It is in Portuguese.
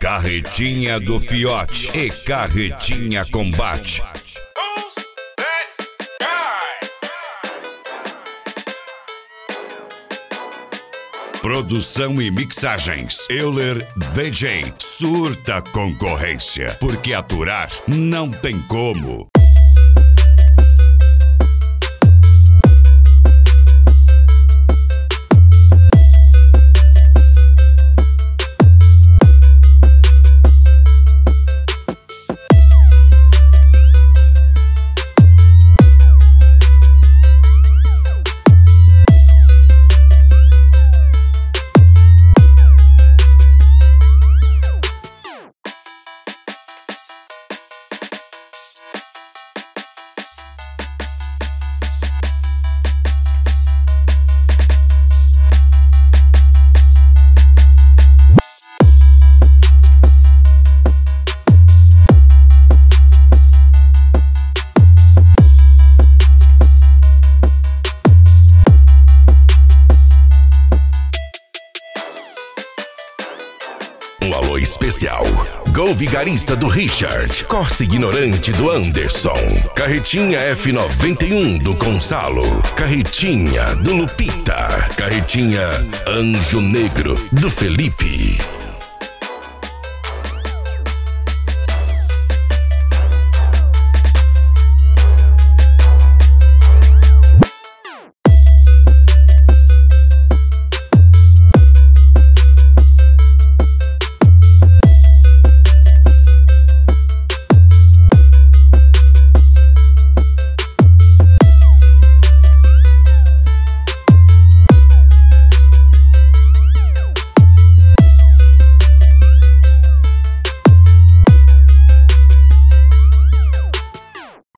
Carretinha do Fiote e Carretinha Combate. Produção e mixagens Euler DJ. Surta concorrência, porque aturar não tem como. Um alô especial. Gol Vigarista do Richard. Corsa Ignorante do Anderson. Carretinha F91 do Gonçalo. Carretinha do Lupita. Carretinha Anjo Negro do Felipe.